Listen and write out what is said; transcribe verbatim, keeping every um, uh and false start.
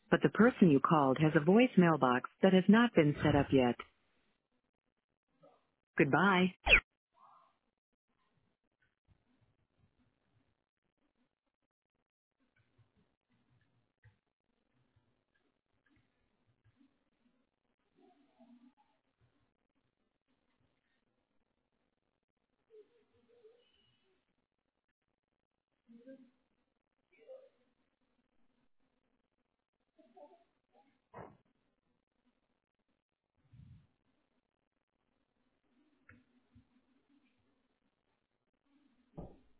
but the person you called has a voice mailbox that has not been set up yet. Goodbye.